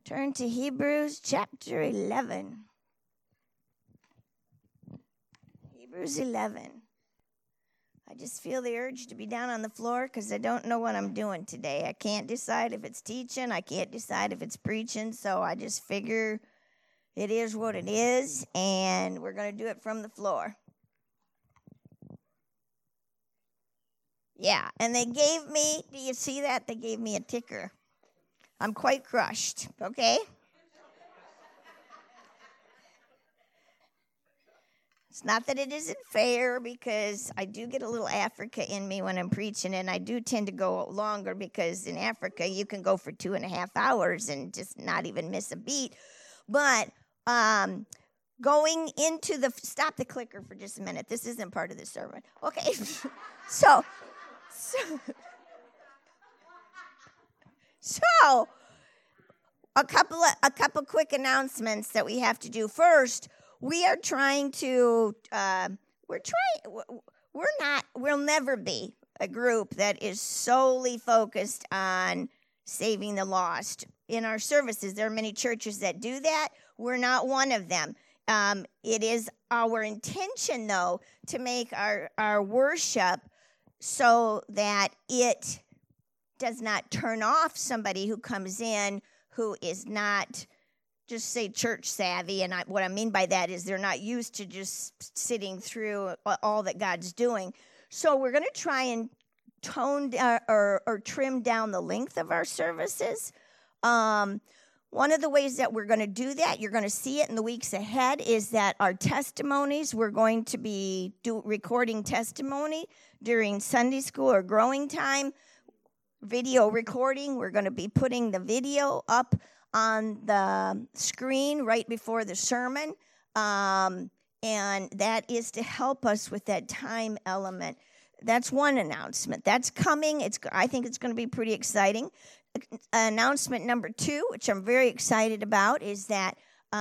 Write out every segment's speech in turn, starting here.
Turn to Hebrews chapter 11. Hebrews 11. I just feel the urge to be down on the floor because I don't know what I'm doing today. I can't decide if it's teaching. I can't decide if it's preaching. So I just figure it is what it is, and we're going to do it from the floor. Yeah, and they gave me, do you see that? They gave me a ticker. I'm quite crushed, okay? It's not that it isn't fair, because I do get a little Africa in me when I'm preaching, and I do tend to go longer because in Africa you can go for 2.5 hours and just not even miss a beat. But going into stop the clicker for just a minute. This isn't part of the sermon. Okay, so a couple quick announcements that we have to do. First, we are trying to we'll never be a group that is solely focused on saving the lost. In our services, there are many churches that do that. We're not one of them. It is our intention, though, to make our worship so that it does not turn off somebody who comes in who is not, just say, church savvy. And what I mean by that is they're not used to just sitting through all that God's doing. So we're going to try and tone or trim down the length of our services. One of the ways that we're going to do that, you're going to see it in the weeks ahead, is that our testimonies, we're going to be recording testimony during Sunday school or growing time. Video recording, we're going to be putting the video up on the screen right before the sermon, and that is to help us with that time element. That's one announcement. That's coming. I think it's going to be pretty exciting. Announcement number 2, which I'm very excited about, is that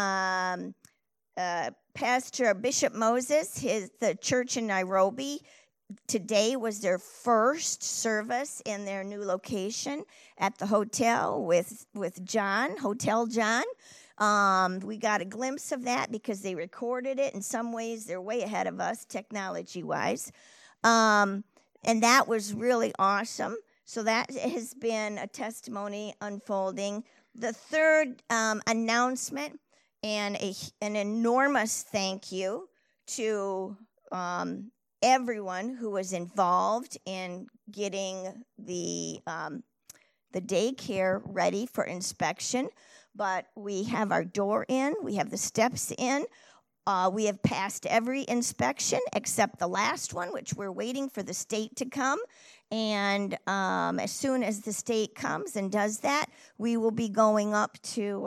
Pastor Bishop Moses, the church in Nairobi, today was their first service in their new location at the hotel with John, Hotel John. We got a glimpse of that because they recorded it. In some ways, they're way ahead of us technology-wise. And that was really awesome. So that has been a testimony unfolding. The third announcement, and an enormous thank you to everyone who was involved in getting the daycare ready for inspection. But we have our door in, we have the steps in. We have passed every inspection except the last one, which we're waiting for the state to come. And as soon as the state comes and does that, we will be going up to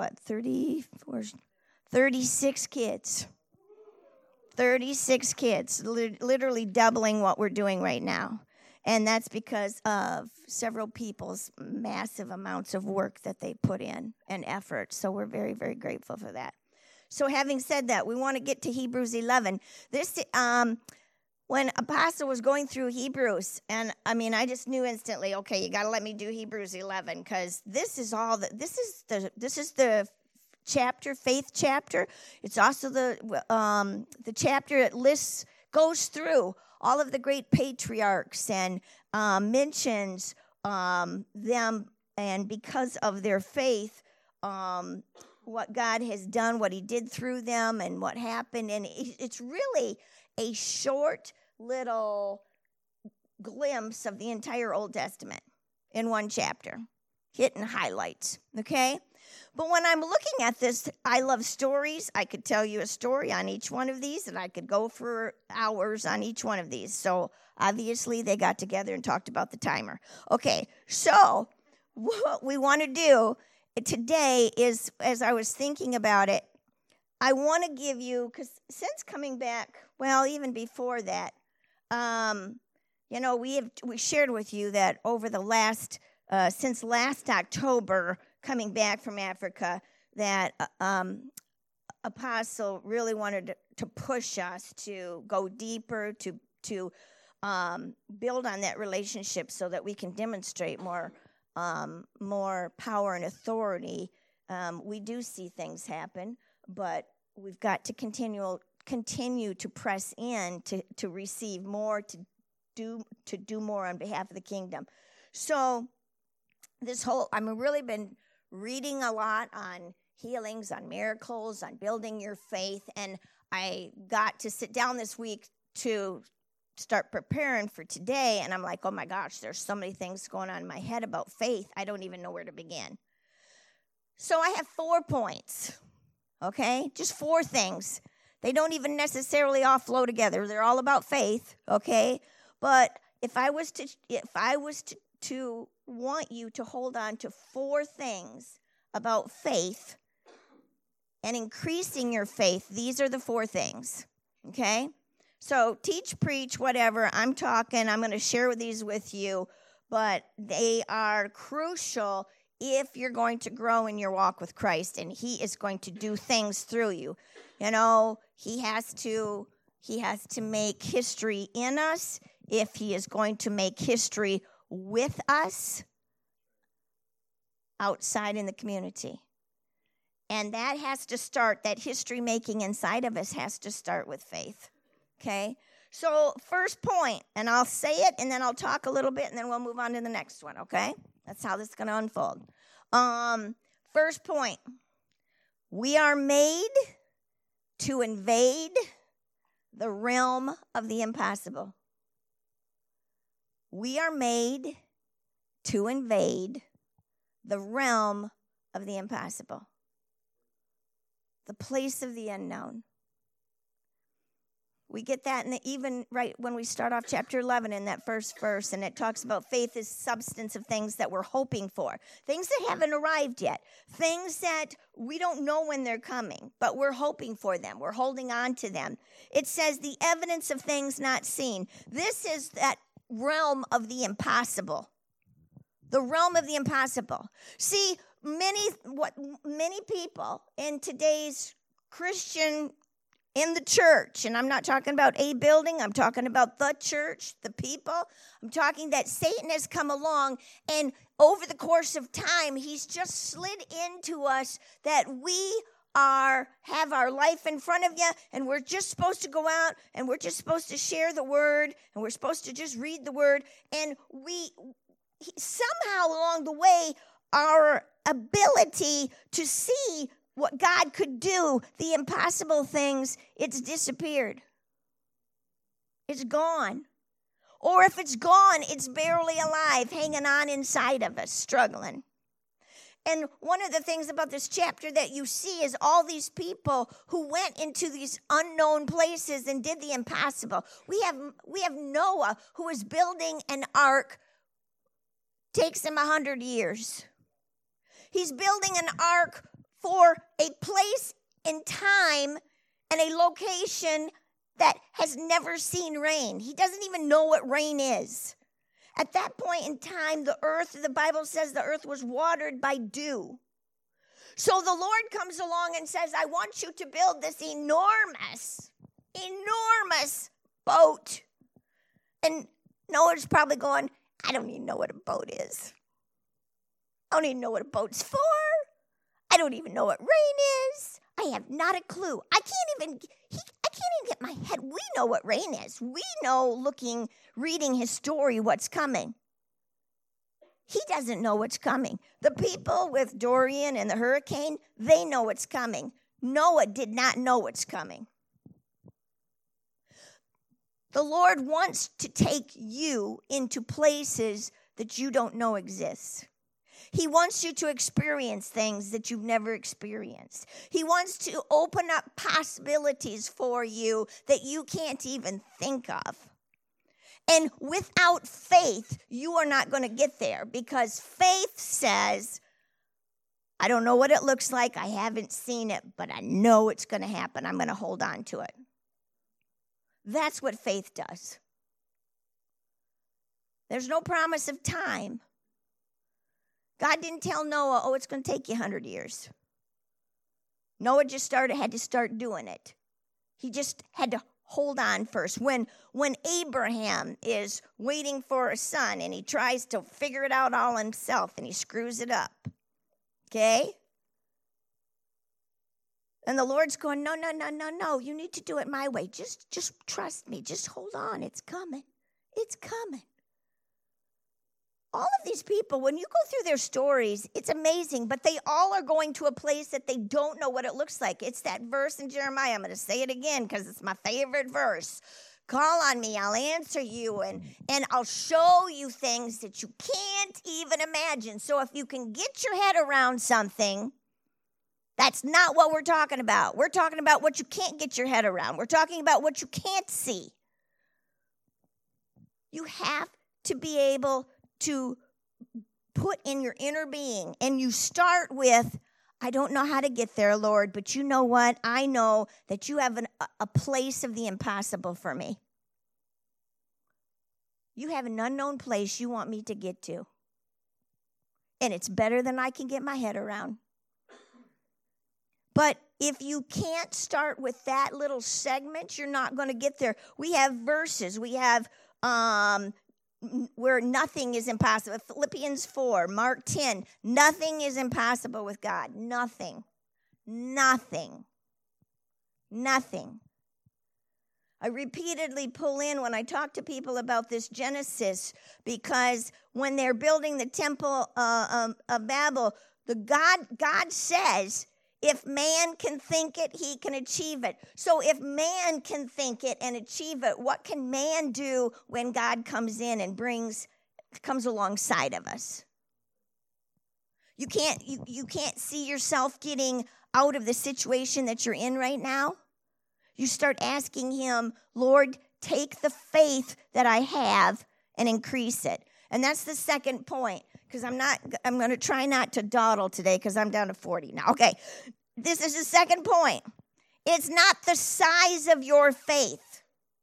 36 kids. 36 kids, literally doubling what we're doing right now. And that's because of several people's massive amounts of work that they put in and effort. So we're very, very grateful for that. So having said that, we want to get to Hebrews 11. This, when Apostle was going through Hebrews, and I just knew instantly, okay, you got to let me do Hebrews 11, because this is the chapter, faith chapter. It's also the chapter that goes through all of the great patriarchs and mentions them, and because of their faith, what God has done, what he did through them, and what happened. And it's really a short little glimpse of the entire Old Testament in one chapter, hitting highlights, okay? But when I'm looking at this, I love stories. I could tell you a story on each one of these, and I could go for hours on each one of these. So obviously they got together and talked about the timer. Okay, so what we want to do today is, as I was thinking about it, I want to give you, because since coming back, well, even before that, we shared with you that over the last, since last October, coming back from Africa, that Apostle really wanted to push us to go deeper, to build on that relationship so that we can demonstrate more power and authority We do see things happen, but we've got to continue to press in to receive more, to do more on behalf of the kingdom. So I've really been reading a lot on healings, on miracles, on building your faith, and I got to sit down this week to start preparing for today, and I'm like, oh my gosh, there's so many things going on in my head about faith, I don't even know where to begin. So I have 4 points, okay? Just 4 things. They don't even necessarily all flow together. They're all about faith, okay? But if I was to want you to hold on to 4 things about faith and increasing your faith, these are the 4 things, okay? So teach, preach, whatever. I'm going to share these with you, but they are crucial if you're going to grow in your walk with Christ, and he is going to do things through you. You know, he has to make history in us if he is going to make history with us outside in the community. And that has to start, that history making inside of us has to start with faith. Okay? So, first point, and I'll say it, and then I'll talk a little bit, and then we'll move on to the next one, okay? That's how this is going to unfold. First point, we are made to invade the realm of the impossible. We are made to invade the realm of the impossible, the place of the unknown. We get that even right when we start off chapter 11 in that first verse, and it talks about faith is substance of things that we're hoping for, things that haven't arrived yet, things that we don't know when they're coming, but we're hoping for them. We're holding on to them. It says the evidence of things not seen. This is that realm of the impossible. The realm of the impossible. See, many people in today's Christian in the church, and I'm not talking about a building, I'm talking about the church, the people. I'm talking that Satan has come along, and over the course of time, he's just slid into us that we have our life in front of you, and we're just supposed to go out, and we're just supposed to share the word, and we're supposed to just read the word, and somehow along the way, our ability to see what God could do, the impossible things, it's disappeared. It's gone. Or if it's gone, it's barely alive, hanging on inside of us, struggling. And one of the things about this chapter that you see is all these people who went into these unknown places and did the impossible. We have Noah, who is building an ark. Takes him 100 years. He's building an ark for a place in time and a location that has never seen rain. He doesn't even know what rain is. At that point in time, the Bible says the earth was watered by dew. So the Lord comes along and says, I want you to build this enormous boat. And Noah's probably going, I don't even know what a boat is. I don't even know what a boat's for. I don't even know what rain is. I have not a clue. I can't even get my head. We know what rain is. We know, reading his story, what's coming. He doesn't know what's coming. The people with Dorian and the hurricane, they know what's coming. Noah did not know what's coming. The Lord wants to take you into places that you don't know exist. He wants you to experience things that you've never experienced. He wants to open up possibilities for you that you can't even think of. And without faith, you are not going to get there, because faith says, I don't know what it looks like. I haven't seen it, but I know it's going to happen. I'm going to hold on to it. That's what faith does. There's no promise of time. God didn't tell Noah, it's going to take you 100 years. Noah just had to start doing it. He just had to hold on first. When Abraham is waiting for a son and he tries to figure it out all himself and he screws it up, okay? And the Lord's going, no, no, no, no, no. You need to do it my way. Just trust me. Just hold on. It's coming. It's coming. All of these people, when you go through their stories, it's amazing, but they all are going to a place that they don't know what it looks like. It's that verse in Jeremiah. I'm going to say it again because it's my favorite verse. Call on me, I'll answer you, and I'll show you things that you can't even imagine. So if you can get your head around something, that's not what we're talking about. We're talking about what you can't get your head around. We're talking about what you can't see. You have to be able to put in your inner being, and you start with, I don't know how to get there, Lord, but you know what? I know that you have a place of the impossible for me. You have an unknown place you want me to get to, and it's better than I can get my head around. But if you can't start with that little segment, you're not going to get there. We have verses. We have where nothing is impossible. Philippians 4, Mark 10. Nothing is impossible with God. Nothing. Nothing. Nothing. I repeatedly pull in when I talk to people about this Genesis, because when they're building the temple of Babel, God says, if man can think it, he can achieve it. So if man can think it and achieve it, what can man do when God comes in and comes alongside of us? You can't see yourself getting out of the situation that you're in right now. You start asking him, Lord, take the faith that I have and increase it. And that's the second point, because I'm going to try not to dawdle today because I'm down to 40 now. Okay, this is the second point. It's not the size of your faith.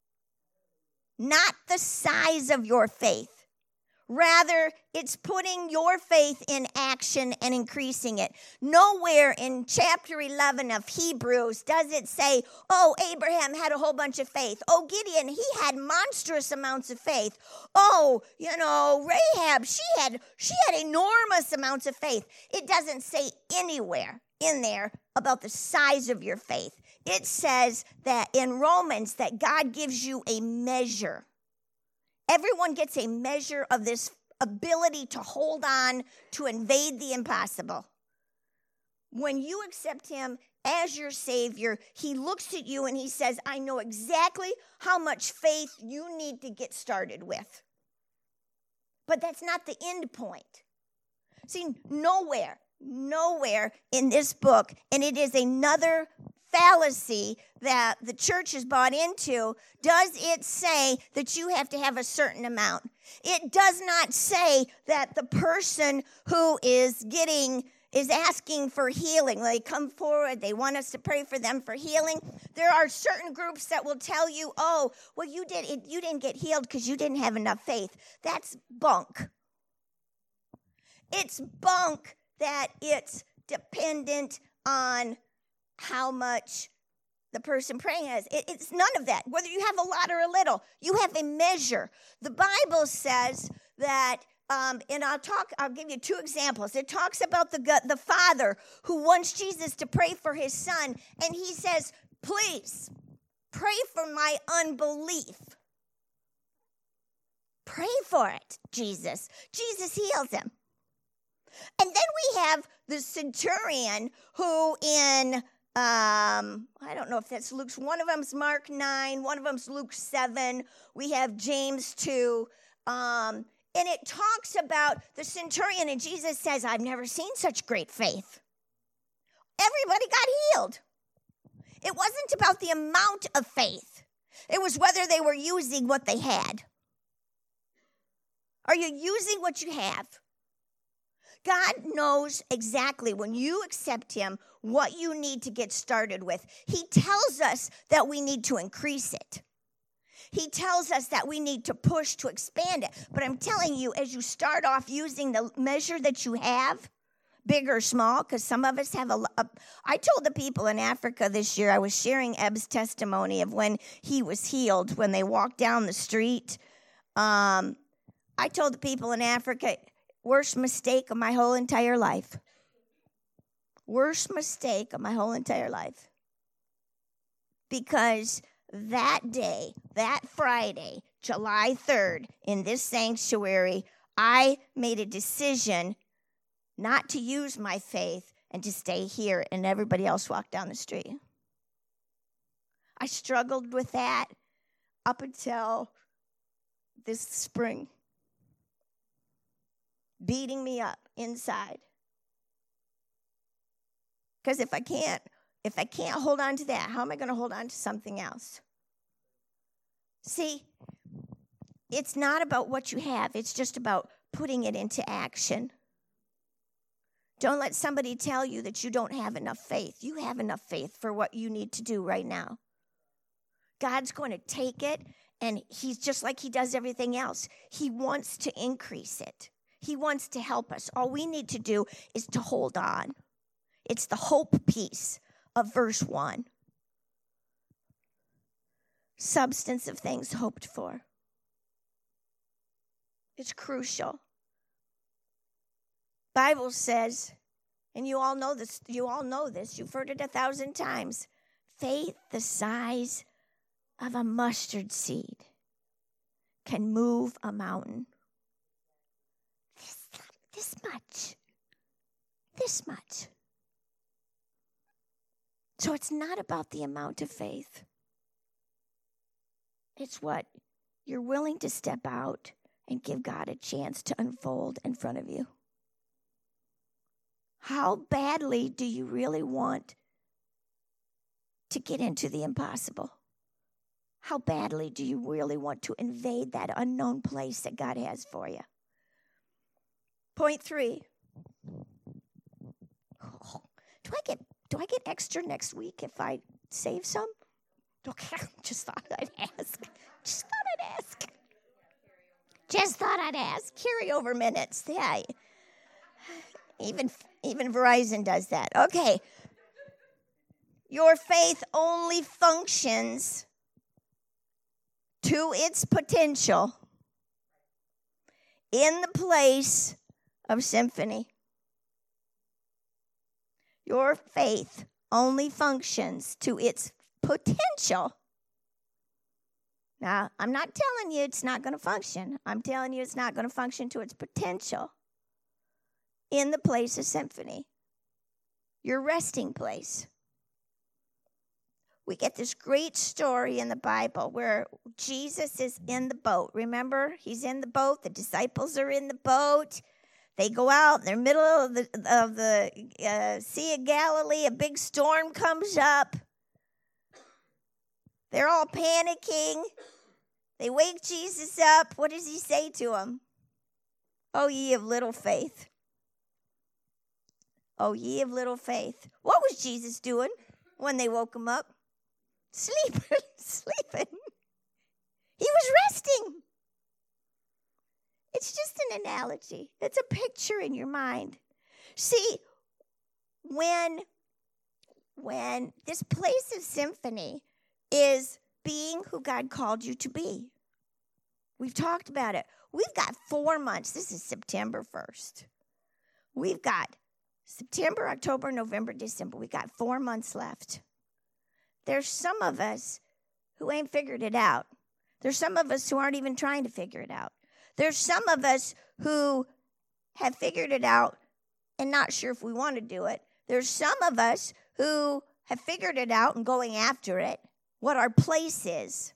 Not the size of your faith. Rather, it's putting your faith in action and increasing it. Nowhere in chapter 11 of Hebrews does it say, oh, Abraham had a whole bunch of faith. Oh, Gideon, he had monstrous amounts of faith. Oh, Rahab, she had enormous amounts of faith. It doesn't say anywhere in there about the size of your faith. It says that in Romans that God gives you a measure. Everyone gets a measure of this ability to hold on, to invade the impossible. When you accept him as your Savior, he looks at you and he says, I know exactly how much faith you need to get started with. But that's not the end point. See, nowhere in this book, and it is another fallacy that the church has bought into, does it say that you have to have a certain amount. It does not say that the person who is asking for healing, they come forward, they want us to pray for them for healing. There are certain groups that will tell you, oh, well, you didn't get healed because you didn't have enough faith. That's bunk. It's bunk that it's dependent on how much the person praying has. It's none of that. Whether you have a lot or a little, you have a measure. The Bible says that, and I'll give you two examples. It talks about the father who wants Jesus to pray for his son, and he says, please, pray for my unbelief. Pray for it, Jesus. Jesus heals him. And then we have the centurion who in, I don't know if that's Luke's, one of them's Mark 9, one of them's Luke 7, we have James 2, and it talks about the centurion, and Jesus says, I've never seen such great faith. Everybody got healed. It wasn't about the amount of faith. It was whether they were using what they had. Are you using what you have? God knows exactly when you accept him what you need to get started with. He tells us that we need to increase it. He tells us that we need to push to expand it. But I'm telling you, as you start off using the measure that you have, big or small, because some of us have I told the people in Africa this year, I was sharing Eb's testimony of when he was healed, when they walked down the street. I told the people in Africa, worst mistake of my whole entire life. Worst mistake of my whole entire life. because that day, that Friday, July 3rd, in this sanctuary, I made a decision not to use my faith and to stay here, and everybody else walked down the street. I struggled with that up until this spring, beating me up inside. Because if I can't hold on to that, how am I going to hold on to something else? See, it's not about what you have. It's just about putting it into action. Don't let somebody tell you that you don't have enough faith. You have enough faith for what you need to do right now. God's going to take it, and he's just like he does everything else. He wants to increase it. He wants to help us. All we need to do is to hold on. It's the hope piece of verse 1. Substance of things hoped for. It's crucial. Bible says, and you all know this, you've heard it 1,000 times, faith the size of a mustard seed can move a mountain. This much. So it's not about the amount of faith. It's what you're willing to step out and give God a chance to unfold in front of you. How badly do you really want to get into the impossible? How badly do you really want to invade that unknown place that God has for you? Point 3. Do I get extra next week if I save some? Okay, just thought I'd ask. Carryover minutes. Yeah. Even Verizon does that. Okay. Your faith only functions to its potential in the place of symphony. Your faith only functions to its potential. Now, I'm not telling you it's not going to function. I'm telling you it's not going to function to its potential in the place of symphony, your resting place. We get this great story in the Bible where Jesus is in the boat. Remember, he's in the boat. The disciples are in the boat. They go out in the middle of the Sea of Galilee. A big storm comes up. They're all panicking. They wake Jesus up. What does he say to them? Oh, ye of little faith. Oh, ye of little faith. What was Jesus doing when they woke him up? Sleeping. He was resting. It's just an analogy. It's a picture in your mind. See, when this place of symphony is being who God called you to be. We've talked about it. We've got 4 months. This is September 1st. We've got September, October, November, December. We've got 4 months left. There's some of us who ain't figured it out. There's some of us who aren't even trying to figure it out. There's some of us who have figured it out and not sure if we want to do it. There's some of us who have figured it out and going after it, what our place is.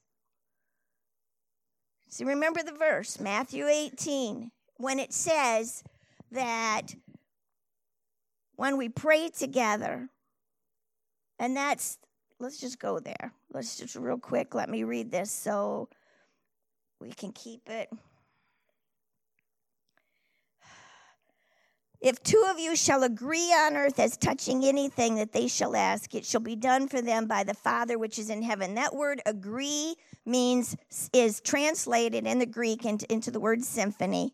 See, remember the verse, Matthew 18, when it says that when we pray together, and let's just go there. Let's just real quick, let me read this so we can keep it. If 2 of you shall agree on earth as touching anything that they shall ask, it shall be done for them by the Father which is in heaven. That word agree is translated in the Greek into the word symphony.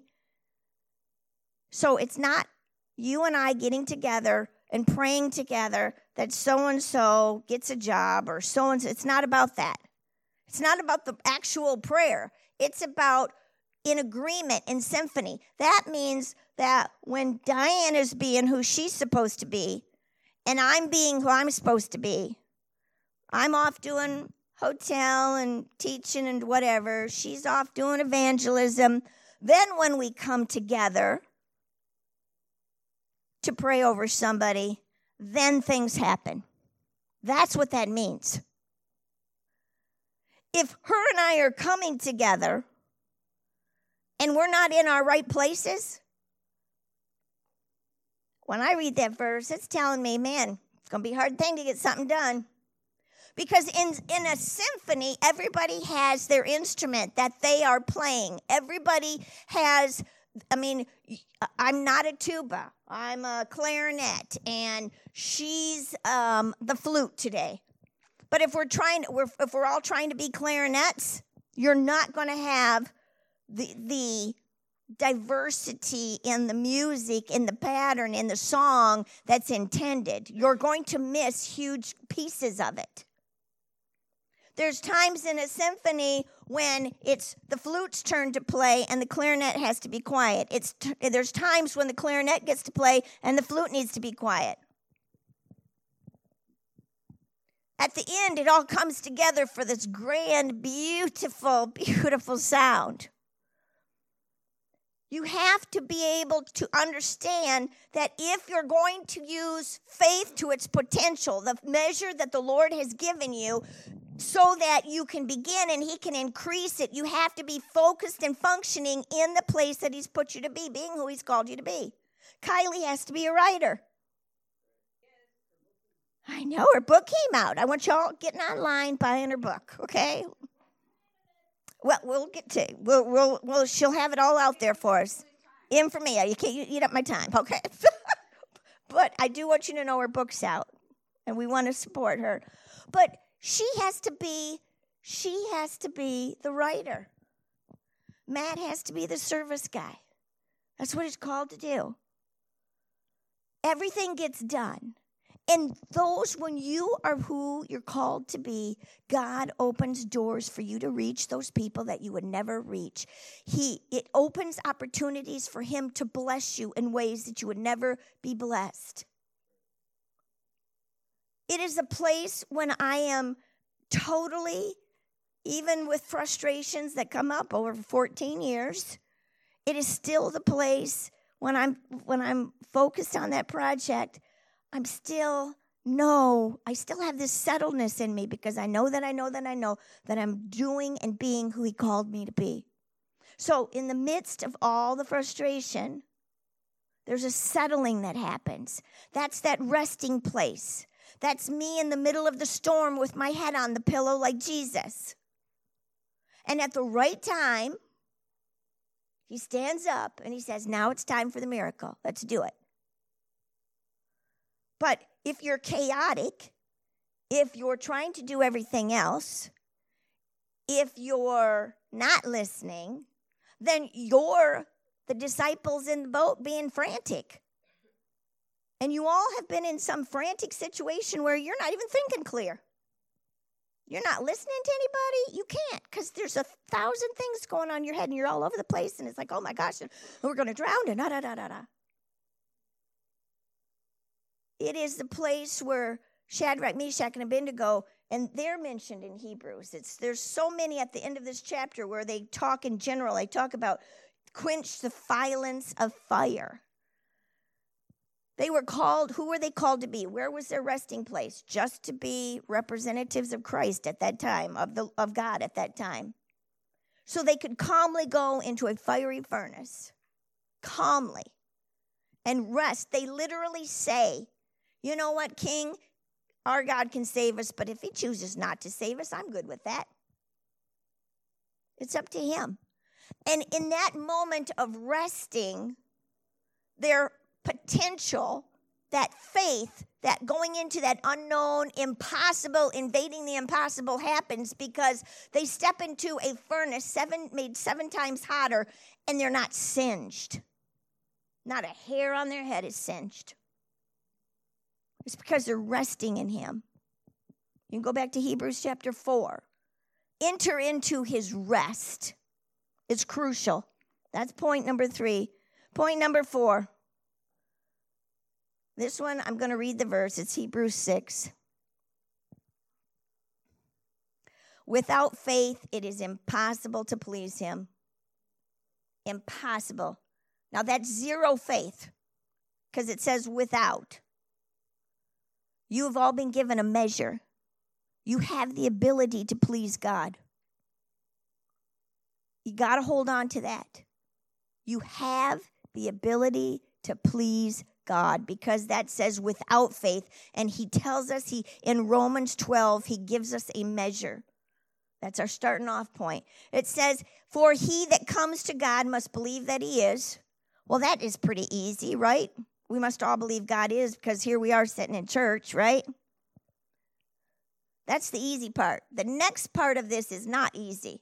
So it's not you and I getting together and praying together that so-and-so gets a job or so-and-so. It's not about that. It's not about the actual prayer. It's about in agreement, in symphony. That means that when Diane is being who she's supposed to be, and I'm being who I'm supposed to be, I'm off doing hotel and teaching and whatever. She's off doing evangelism. Then when we come together to pray over somebody, then things happen. That's what that means. If her and I are coming together and we're not in our right places, when I read that verse, it's telling me, man, it's going to be a hard thing to get something done. Because in a symphony, everybody has their instrument that they are playing. Everybody has, I'm not a tuba. I'm a clarinet, and she's the flute today. But if we're all trying to be clarinets, you're not going to have the diversity in the music, in the pattern, in the song that's intended. You're going to miss huge pieces of it. There's times in a symphony when it's the flute's turn to play and the clarinet has to be quiet. There's times when the clarinet gets to play and the flute needs to be quiet. At the end, it all comes together for this grand, beautiful, beautiful sound. You have to be able to understand that if you're going to use faith to its potential, the measure that the Lord has given you, so that you can begin and he can increase it, you have to be focused and functioning in the place that he's put you to be, being who he's called you to be. Kylie has to be a writer. I know, her book came out. I want y'all getting online, buying her book, okay? Well, we'll get to it. We'll she'll have it all out there for us. In for me. You can't eat up my time, okay? But I do want you to know her book's out, and we want to support her. But she has to be the writer. Matt has to be the service guy. That's what he's called to do. Everything gets done. And when you are who you're called to be, God opens doors for you to reach those people that you would never reach. It opens opportunities for him to bless you in ways that you would never be blessed. It is a place when I am totally, even with frustrations that come up over 14 years, it is still the place when I'm focused on that project. I still have this settledness in me because I know that I'm doing and being who he called me to be. So in the midst of all the frustration, there's a settling that happens. That's that resting place. That's me in the middle of the storm with my head on the pillow like Jesus. And at the right time, he stands up and he says, now it's time for the miracle. Let's do it. But if you're chaotic, if you're trying to do everything else, if you're not listening, then you're the disciples in the boat being frantic. And you all have been in some frantic situation where you're not even thinking clear. You're not listening to anybody. You can't, because there's 1,000 things going on in your head and you're all over the place. And it's like, oh my gosh, and we're going to drown. And da-da-da-da-da. It is the place where Shadrach, Meshach, and Abednego, and they're mentioned in Hebrews. There's so many at the end of this chapter where they talk in general. They talk about quench the violence of fire. They were called, who were they called to be? Where was their resting place? Just to be representatives of Christ at that time, of God at that time. So they could calmly go into a fiery furnace, calmly, and rest. They literally say, you know what, King? Our God can save us, but if he chooses not to save us, I'm good with that. It's up to him. And in that moment of resting, their potential, that faith, that going into that unknown, impossible, invading the impossible happens because they step into a furnace made 7 times hotter, and they're not singed. Not a hair on their head is singed. It's because they're resting in him. You can go back to Hebrews chapter 4. Enter into his rest. It's crucial. That's point number 3. Point number 4. This one, I'm going to read the verse. It's Hebrews 6. Without faith, it is impossible to please him. Impossible. Now, that's zero faith because it says without. You have all been given a measure. You have the ability to please God. You got to hold on to that. You have the ability to please God because that says without faith. And he tells us in Romans 12, he gives us a measure. That's our starting off point. It says, for he that comes to God must believe that he is. Well, that is pretty easy, right? We must all believe God is because here we are sitting in church, right? That's the easy part. The next part of this is not easy.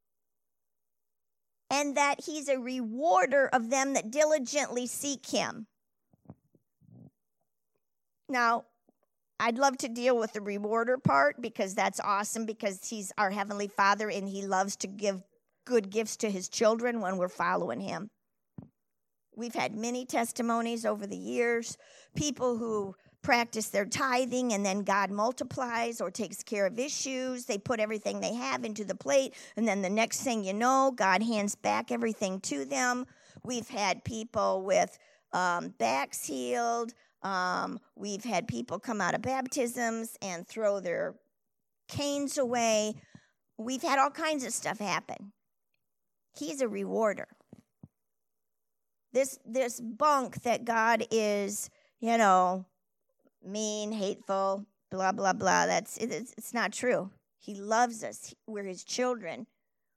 And that he's a rewarder of them that diligently seek him. Now, I'd love to deal with the rewarder part because that's awesome because he's our Heavenly Father and he loves to give good gifts to his children when we're following him. We've had many testimonies over the years, people who practice their tithing and then God multiplies or takes care of issues. They put everything they have into the plate and then the next thing you know, God hands back everything to them. We've had people with backs healed. We've had people come out of baptisms and throw their canes away. We've had all kinds of stuff happen. He's a rewarder. This bunk that God is, mean, hateful, blah, blah, blah, it's not true. He loves us. We're his children.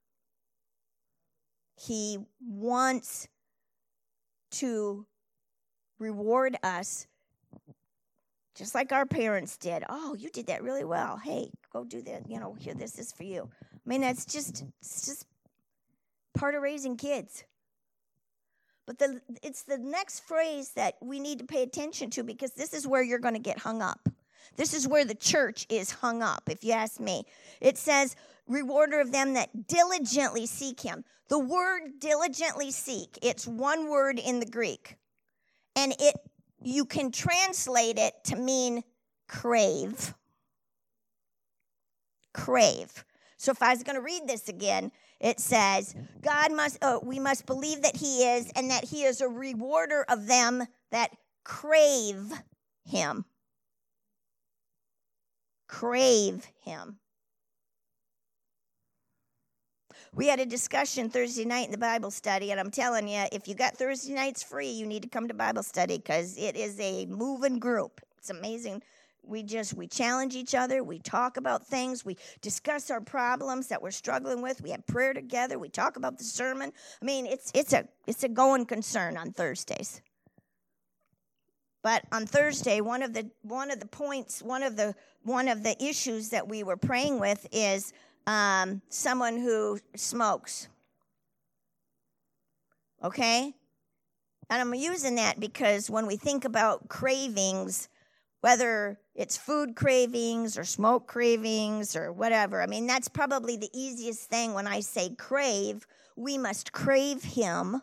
He wants to reward us just like our parents did. Oh, you did that really well. Hey, go do that. Here, this is for you. I mean, it's just part of raising kids. But it's the next phrase that we need to pay attention to because this is where you're going to get hung up. This is where the church is hung up, if you ask me. It says, rewarder of them that diligently seek him. The word diligently seek, it's one word in the Greek. And you can translate it to mean crave. Crave. So if I was going to read this again, it says, we must believe that he is and that he is a rewarder of them that crave him. Crave him. We had a discussion Thursday night in the Bible study, and I'm telling you, if you got Thursday nights free, you need to come to Bible study because it is a moving group. It's amazing. We challenge each other. We talk about things. We discuss our problems that we're struggling with. We have prayer together. We talk about the sermon. I mean, it's a going concern on Thursdays. But on Thursday, one of the issues that we were praying with is someone who smokes. Okay? And I'm using that because when we think about cravings, whether it's food cravings or smoke cravings or whatever, I mean, that's probably the easiest thing when I say crave. We must crave him.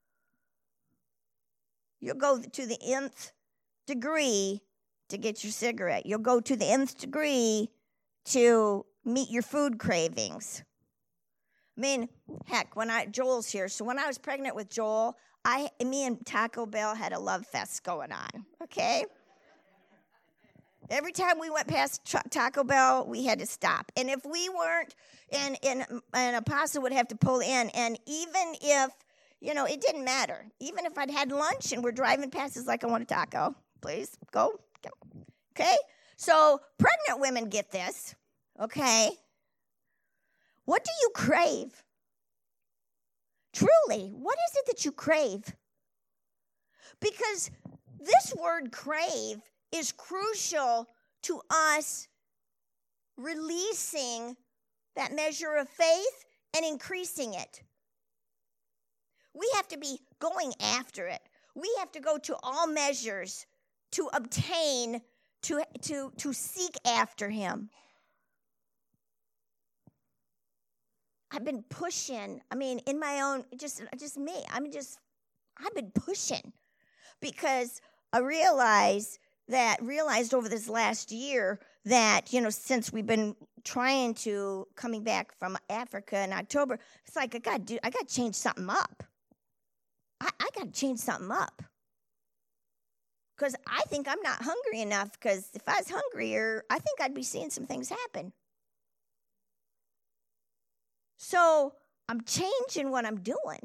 You'll go to the nth degree to get your cigarette. You'll go to the nth degree to meet your food cravings. I mean, heck, Joel's here. So when I was pregnant with Joel, me and Taco Bell had a love fest going on, okay? Every time we went past Taco Bell, we had to stop. And if we weren't, and Apostle would have to pull in. And even if, it didn't matter. Even if I'd had lunch and we're driving past, it's like, I want a taco. Please, go. Okay? So pregnant women get this, okay? What do you crave? Truly, what is it that you crave? Because this word crave is crucial to us releasing that measure of faith and increasing it. We have to be going after it. We have to go to all measures to obtain, to seek after him. I've been pushing. I mean, in my own, just me. I've been pushing because I realized over this last year that, since we've been coming back from Africa in October, it's like, I got to change something up. I got to change something up. Because I think I'm not hungry enough, because if I was hungrier, I think I'd be seeing some things happen. So I'm changing what I'm doing.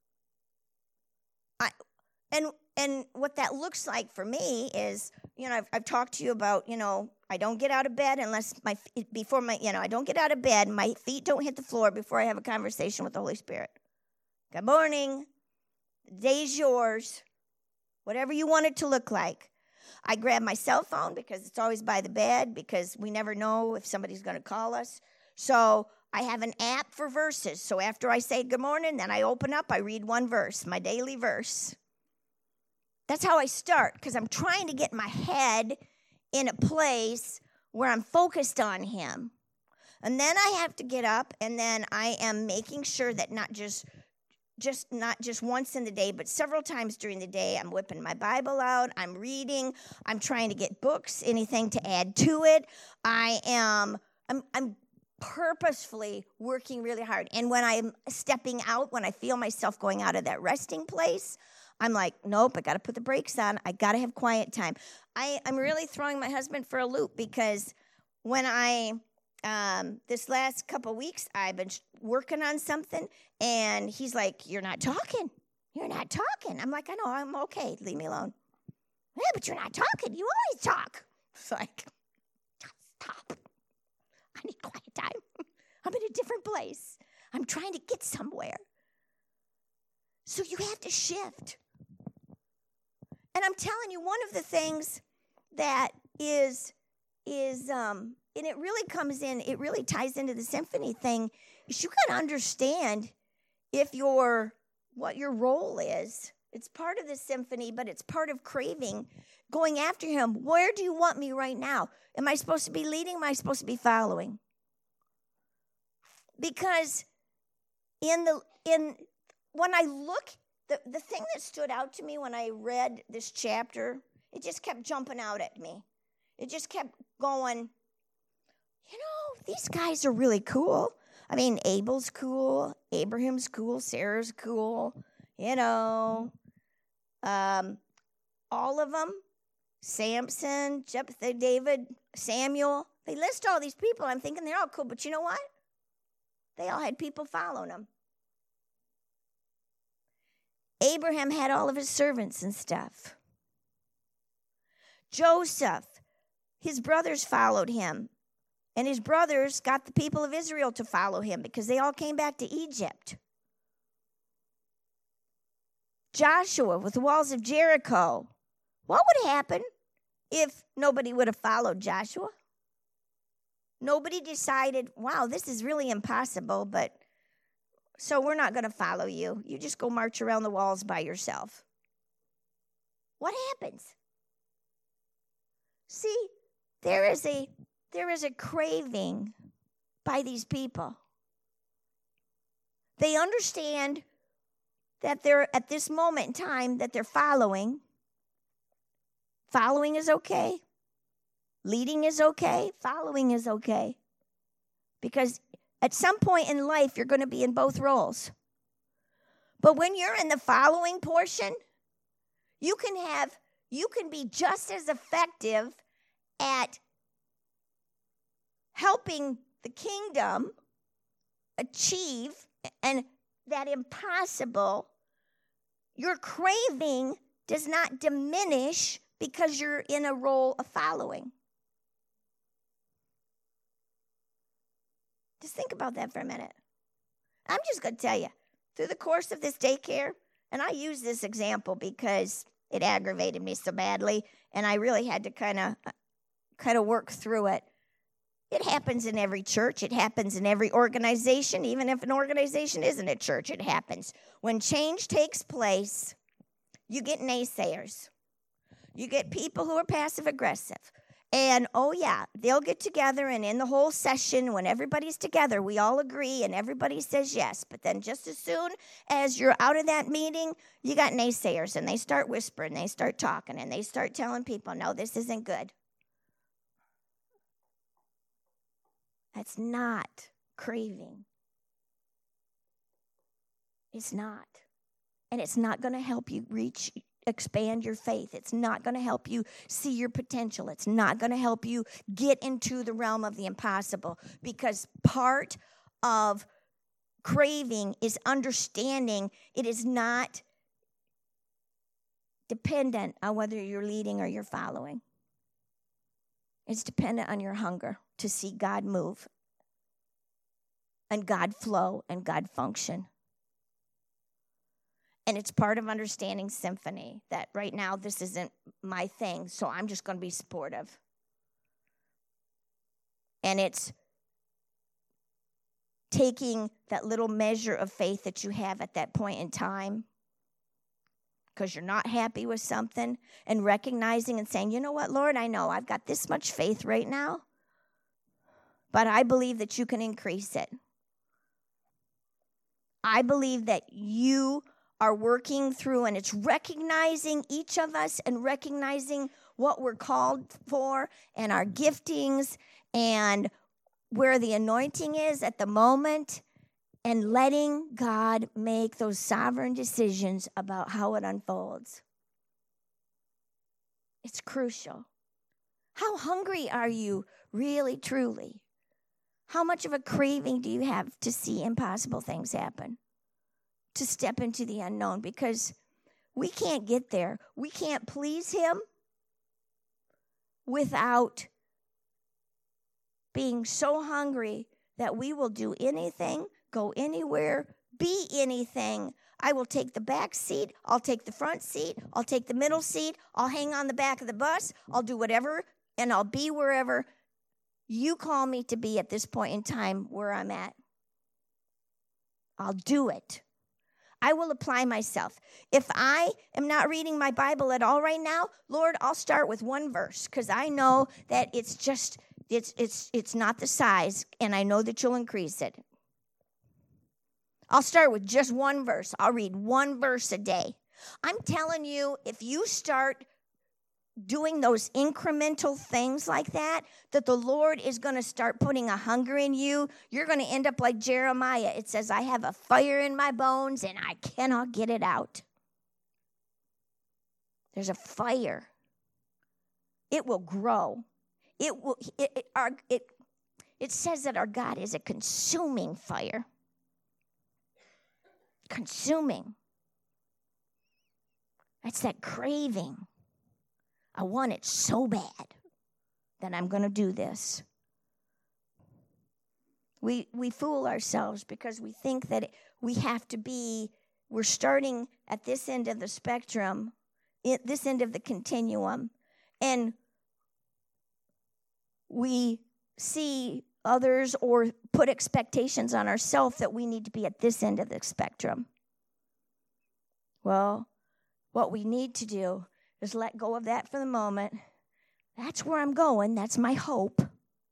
And what that looks like for me is, I've talked to you about, I don't get out of bed unless I don't get out of bed, my feet don't hit the floor before I have a conversation with the Holy Spirit. Good morning. The day's yours. Whatever you want it to look like. I grab my cell phone because it's always by the bed, because we never know if somebody's going to call us. So I have an app for verses. So after I say good morning, then I open up, I read one verse, my daily verse. That's how I start, because I'm trying to get my head in a place where I'm focused on Him. And then I have to get up, and then I am making sure that not just once in the day, but several times during the day, I'm whipping my Bible out, I'm reading, I'm trying to get books, anything to add to it. I'm purposefully working really hard. And when I'm stepping out, when I feel myself going out of that resting place, I'm like, nope, I got to put the brakes on. I got to have quiet time. I'm really throwing my husband for a loop, because when this last couple weeks, I've been working on something, and he's like, you're not talking. You're not talking. I'm like, I know, I'm okay. Leave me alone. Yeah, but you're not talking. You always talk. It's like, stop. I need quiet time. I'm in a different place. I'm trying to get somewhere. So you have to shift. And I'm telling you, one of the things that is and it really comes in, it really ties into the symphony thing, is you got to understand what your role is. It's part of the symphony, but it's part of craving, going after Him. Where do you want me right now? Am I supposed to be leading? Am I supposed to be following? Because when I look, the thing that stood out to me when I read this chapter, it just kept jumping out at me. It just kept going, these guys are really cool. I mean, Abel's cool, Abraham's cool, Sarah's cool, all of them, Samson, Jephthah, David, Samuel. They list all these people. I'm thinking they're all cool, but you know what? They all had people following them. Abraham had all of his servants and stuff. Joseph, his brothers followed him. And his brothers got the people of Israel to follow him because they all came back to Egypt. Joshua with the walls of Jericho. What would happen if nobody would have followed Joshua? Nobody decided, wow, this is really impossible, but so we're not going to follow you. You just go march around the walls by yourself. What happens? See, there is a craving by these people. They understand that they're at this moment in time that they're following. Following is okay. Leading is okay. Following is okay. Because at some point in life, you're going to be in both roles. But when you're in the following portion, you can be just as effective at helping the kingdom achieve and that impossible. Your craving does not diminish because you're in a role of following. Just think about that for a minute. I'm just going to tell you, through the course of this daycare, and I use this example because it aggravated me so badly, and I really had to kind of work through it. It happens in every church. It happens in every organization. Even if an organization isn't a church, it happens. When change takes place, you get naysayers. You get people who are passive-aggressive. And, oh, yeah, they'll get together, and in the whole session, when everybody's together, we all agree, and everybody says yes. But then just as soon as you're out of that meeting, you got naysayers, and they start whispering, they start talking, and they start telling people, no, this isn't good. That's not craving. It's not. And it's not going to help you expand your faith. It's not going to help you see your potential. It's not going to help you get into the realm of the impossible, because part of craving is understanding it is not dependent on whether you're leading or you're following. It's dependent on your hunger to see God move and God flow and God function. And it's part of understanding symphony that right now this isn't my thing, so I'm just going to be supportive. And it's taking that little measure of faith that you have at that point in time, because you're not happy with something, and recognizing and saying, you know what, Lord, I know I've got this much faith right now, but I believe that you can increase it. I believe that you are working through, and it's recognizing each of us and recognizing what we're called for and our giftings and where the anointing is at the moment, and letting God make those sovereign decisions about how it unfolds. It's crucial. How hungry are you really, truly? How much of a craving do you have to see impossible things happen? To step into the unknown? Because we can't get there. We can't please Him without being so hungry that we will do anything, go anywhere, be anything. I will take the back seat. I'll take the front seat. I'll take the middle seat. I'll hang on the back of the bus. I'll do whatever, and I'll be wherever you call me to be at this point in time where I'm at. I'll do it. I will apply myself. If I am not reading my Bible at all right now, Lord, I'll start with one verse, because I know that it's not the size, and I know that you'll increase it. I'll start with just one verse. I'll read one verse a day. I'm telling you, if you start doing those incremental things like that the Lord is going to start putting a hunger in you. You're going to end up like Jeremiah. It says, I have a fire in my bones and I cannot get it out. There's a fire. It will grow. It says that our God is a consuming fire. Consuming. That's that craving. I want it so bad that I'm going to do this. We fool ourselves because we think that we're starting at this end of the spectrum, at this end of the continuum, and we see others or put expectations on ourselves that we need to be at this end of the spectrum. Well, what we need to do is let go of that for the moment. That's where I'm going. That's my hope.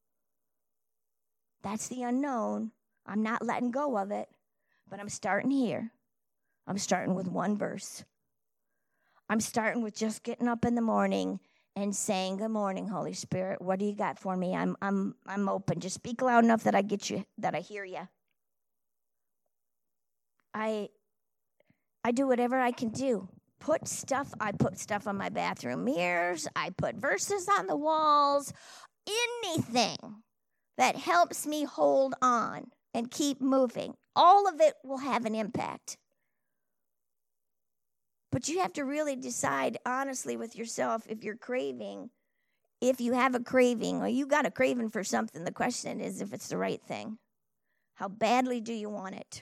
That's the unknown. I'm not letting go of it, but I'm starting here. I'm starting with one verse. I'm starting with just getting up in the morning and saying, "Good morning, Holy Spirit. What do you got for me? I'm open. Just speak loud enough that I get you, that I hear you." I do whatever I can do. I put stuff on my bathroom mirrors. I put verses on the walls. Anything that helps me hold on and keep moving. All of it will have an impact. But you have to really decide honestly with yourself if you have a craving, or you got a craving for something. The question is if it's the right thing. How badly do you want it?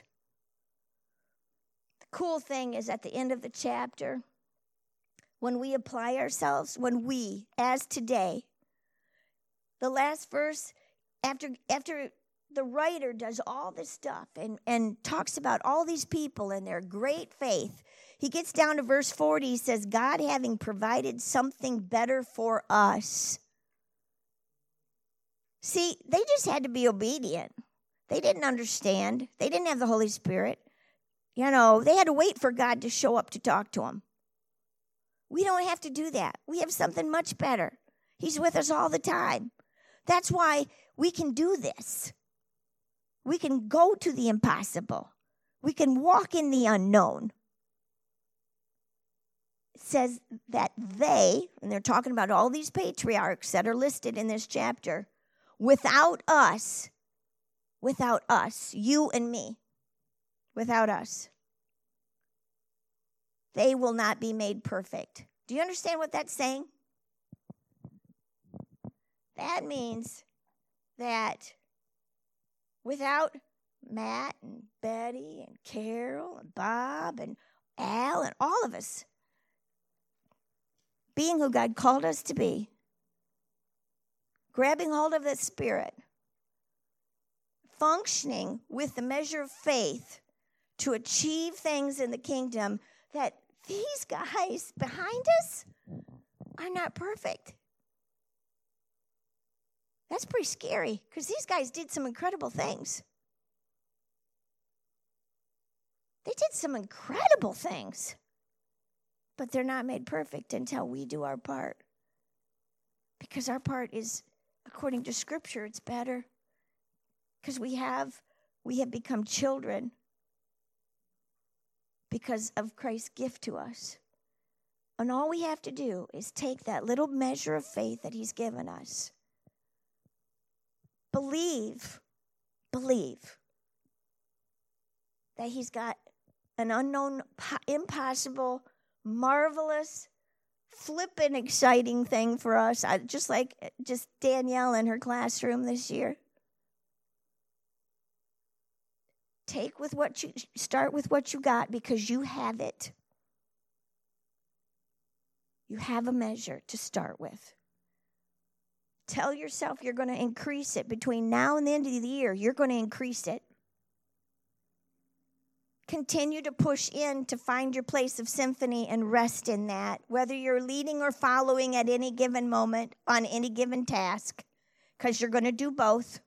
Cool thing is at the end of the chapter, when we apply ourselves, as today, the last verse, after the writer does all this stuff and talks about all these people and their great faith, he gets down to verse 40. He says, God having provided something better for us. See, they just had to be obedient. They didn't understand. They didn't have the Holy Spirit. They had to wait for God to show up to talk to them. We don't have to do that. We have something much better. He's with us all the time. That's why we can do this. We can go to the impossible. We can walk in the unknown. It says that they, and they're talking about all these patriarchs that are listed in this chapter, without us, you and me, without us, they will not be made perfect. Do you understand what that's saying? That means that without Matt and Betty and Carol and Bob and Al and all of us being who God called us to be, grabbing hold of that Spirit, functioning with the measure of faith to achieve things in the kingdom, that these guys behind us are not perfect. That's pretty scary, because these guys did some incredible things. They did some incredible things, but they're not made perfect until we do our part. Because our part is, according to Scripture, it's better. Because we have become children because of Christ's gift to us. And all we have to do is take that little measure of faith that he's given us. Believe that he's got an unknown, impossible, marvelous, flippin' exciting thing for us, just like Danielle in her classroom this year. Start with what you got, because you have it. You have a measure to start with. Tell yourself you're going to increase it. Between now and the end of the year, you're going to increase it. Continue to push in to find your place of symphony and rest in that, whether you're leading or following at any given moment on any given task, because you're going to do both.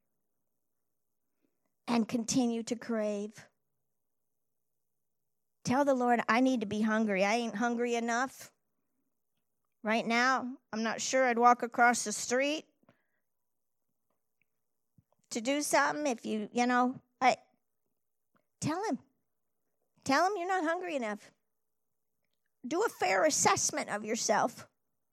And continue to crave. Tell the Lord, I need to be hungry. I ain't hungry enough. Right now, I'm not sure I'd walk across the street to do something if tell him. Tell him you're not hungry enough. Do a fair assessment of yourself.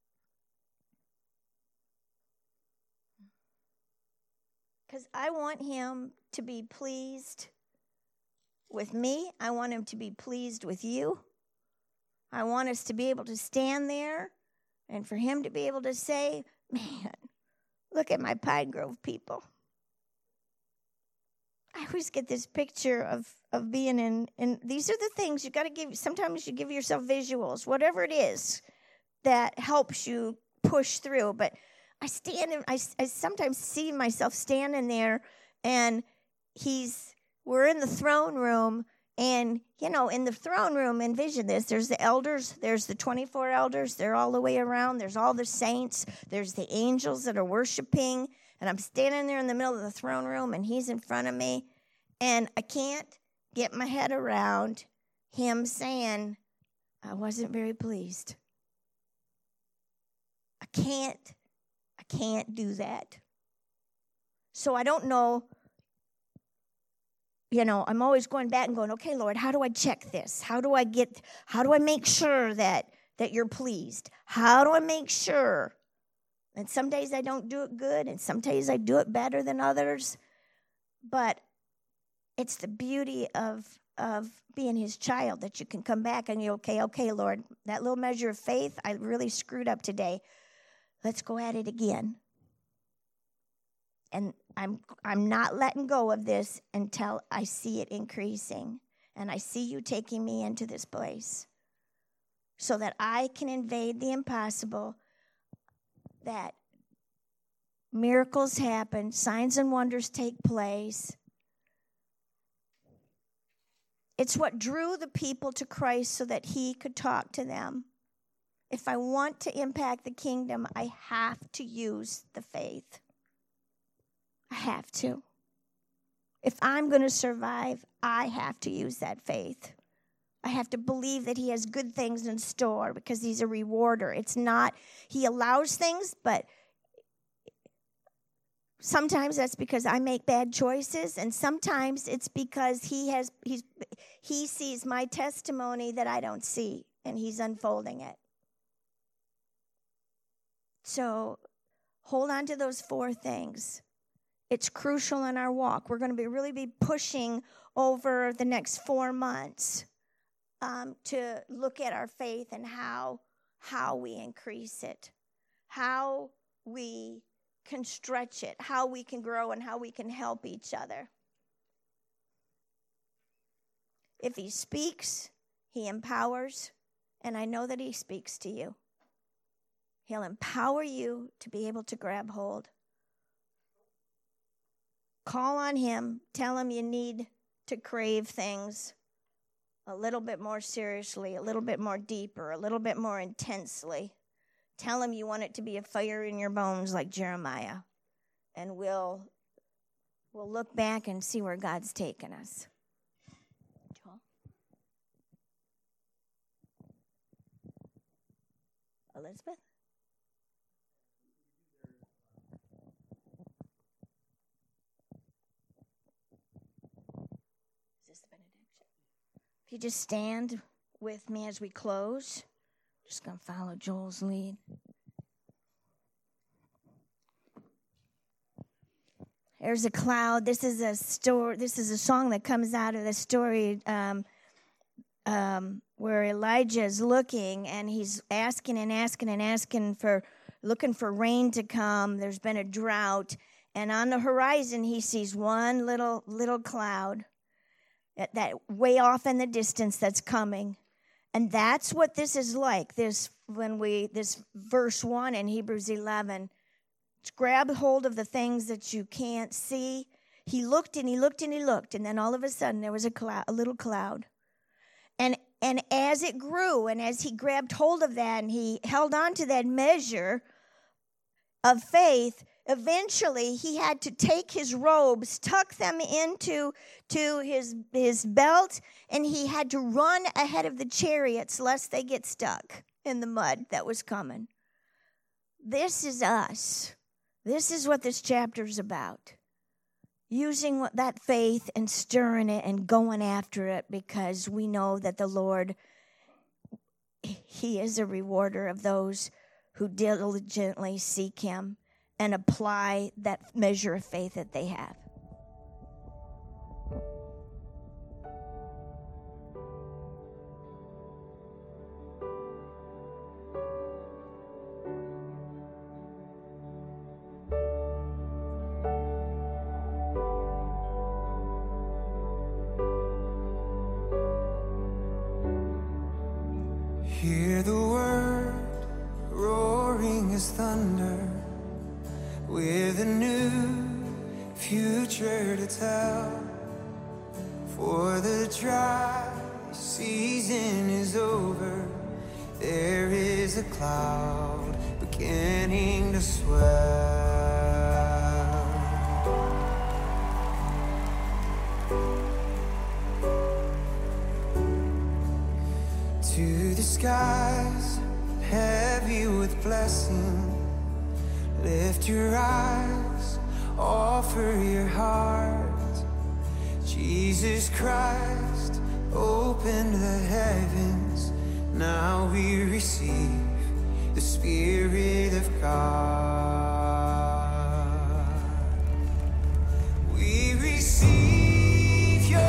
Because I want him to be pleased with me. I want him to be pleased with you. I want us to be able to stand there and for him to be able to say, man, look at my Pine Grove people. I always get this picture of being in these are the things you got to give. Sometimes you give yourself visuals, whatever it is that helps you push through. But I sometimes see myself standing there, and we're in the throne room, and, in the throne room, envision this. There's the elders. There's the 24 elders. They're all the way around. There's all the saints. There's the angels that are worshiping, and I'm standing there in the middle of the throne room, and he's in front of me, and I can't get my head around him saying, I wasn't very pleased. I can't do that. So I don't know, I'm always going back and going, okay, Lord, how do I check this? How do I make sure that you're pleased? How do I make sure? And some days I don't do it good, and some days I do it better than others. But it's the beauty of being his child, that you can come back and you're okay, Lord, that little measure of faith, I really screwed up today. Let's go at it again. And I'm not letting go of this until I see it increasing. And I see you taking me into this place so that I can invade the impossible, that miracles happen, signs and wonders take place. It's what drew the people to Christ so that he could talk to them. If I want to impact the kingdom, I have to use the faith. I have to. If I'm going to survive, I have to use that faith. I have to believe that he has good things in store, because he's a rewarder. It's not, he allows things, but Sometimes that's because I make bad choices, and sometimes it's because he sees my testimony that I don't see, and he's unfolding it. So hold on to those 4 things. It's crucial in our walk. We're going to really be pushing over the next 4 months to look at our faith and how we increase it, how we can stretch it, how we can grow, and how we can help each other. If he speaks, he empowers, and I know that he speaks to you. He'll empower you to be able to grab hold. Call on him. Tell him you need to crave things a little bit more seriously, a little bit more deeper, a little bit more intensely. Tell him you want it to be a fire in your bones like Jeremiah. And we'll look back and see where God's taken us. Joel? Elizabeth? Is this the benediction? If you just stand with me as we close. Just going to follow Joel's lead. There's a cloud. This is a song that comes out of the story where Elijah is looking, and he's asking and asking and asking looking for rain to come. There's been a drought, and on the horizon he sees one little cloud that way off in the distance that's coming. And that's what this is like. This verse 1 in Hebrews 11. Grab hold of the things that you can't see. He looked and he looked and he looked, and then all of a sudden there was a little cloud. And as it grew, and as he grabbed hold of that and he held on to that measure of faith, eventually he had to take his robes, tuck them into his belt, and he had to run ahead of the chariots lest they get stuck in the mud that was coming. This is us. This is what this chapter is about. Using that faith and stirring it and going after it, because we know that the Lord, he is a rewarder of those who diligently seek him and apply that measure of faith that they have. Hear the word roaring as thunder, with a new future to tell. For the dry season is over, there is a cloud beginning to swell. To the skies, heavy with blessing, lift your eyes, offer your heart. Jesus Christ opened the heavens, now we receive the Spirit of God. We receive your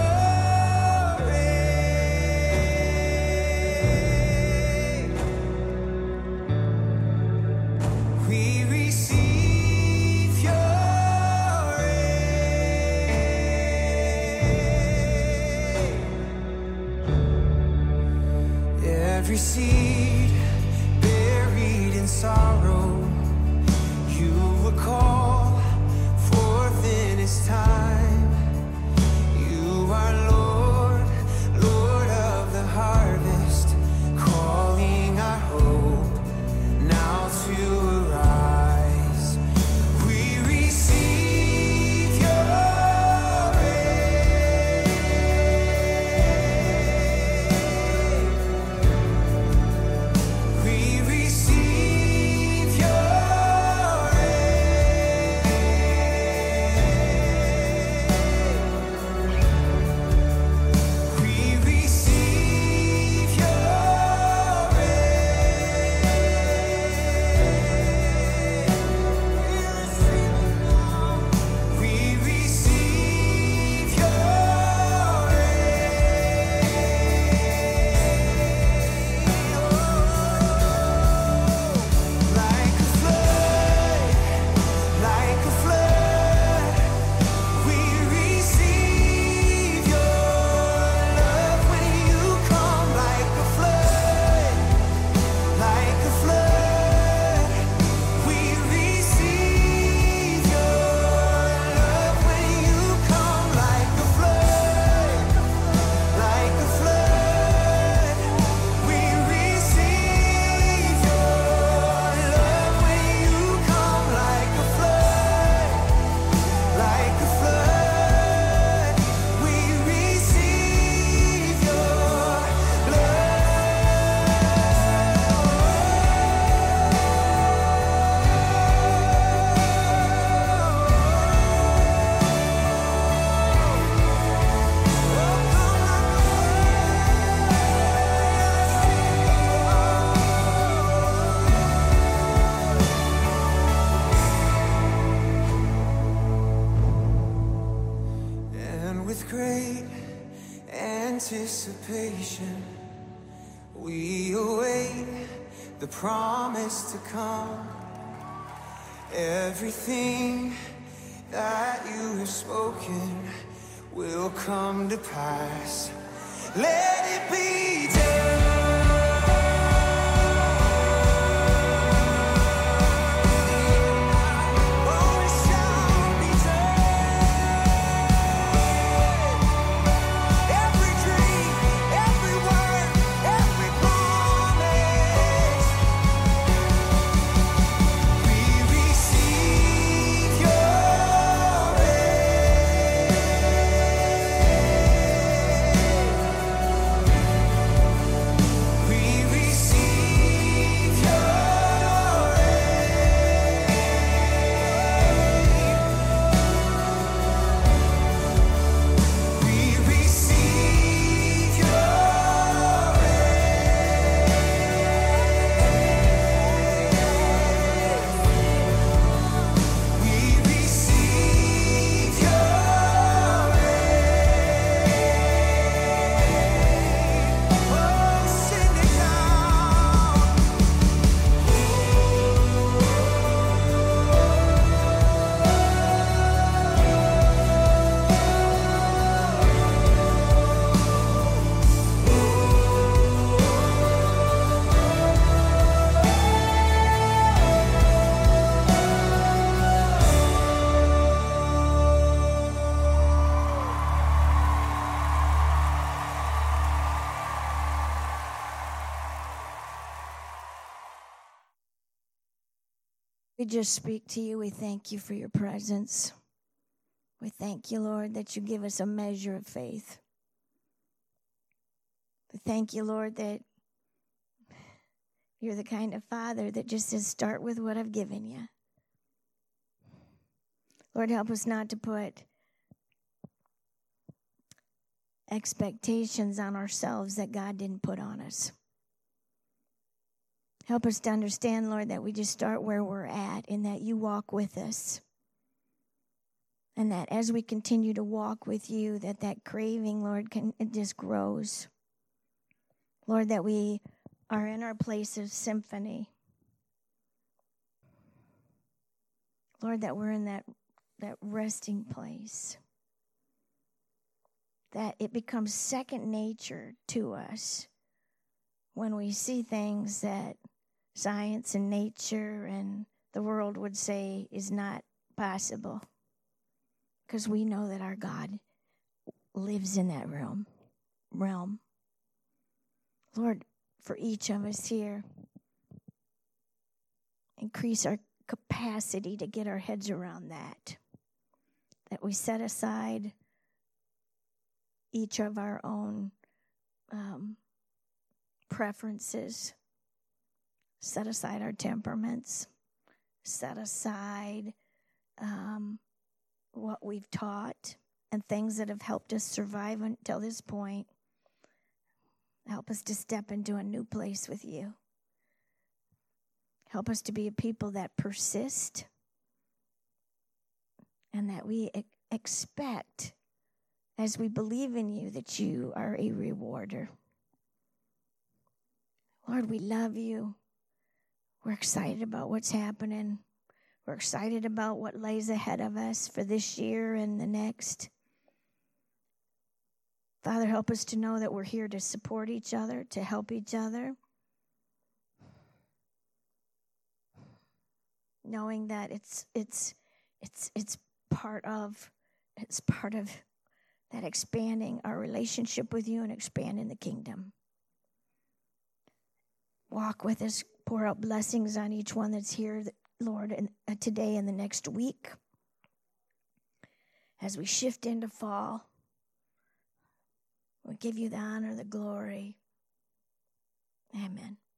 rain. We receive your rain. Every seed buried in sorrow, you will call forth in His time. You are Lord, Lord of the harvest, calling our hope now to arise. We receive your rain. great anticipation, we await the promise to come. Everything that you have spoken will come to pass. Let it be done. We just speak to you. We thank you for your presence. We thank you, Lord, that you give us a measure of faith. We thank you, Lord, that you're the kind of Father that just says, start with what I've given you. Lord, help us not to put expectations on ourselves that God didn't put on us. Help us to understand, Lord, that we just start where we're at and that you walk with us. And that as we continue to walk with you, that craving, Lord, it just grows. Lord, that we are in our place of symphony. Lord, that we're in that resting place. That it becomes second nature to us when we see things that science and nature and the world would say is not possible. Because we know that our God lives in that realm. Lord, for each of us here, increase our capacity to get our heads around that. That we set aside each of our own preferences, set aside our temperaments, set aside what we've taught and things that have helped us survive until this point. Help us to step into a new place with you. Help us to be a people that persist and that we expect, as we believe in you, that you are a rewarder. Lord, we love you. We're excited about what's happening. We're excited about what lays ahead of us for this year and the next. Father, help us to know that we're here to support each other, to help each other. Knowing that it's part of that expanding our relationship with you and expanding the kingdom. Walk with us, pour out blessings on each one that's here, Lord, today and the next week. As we shift into fall, we give you the honor, the glory. Amen.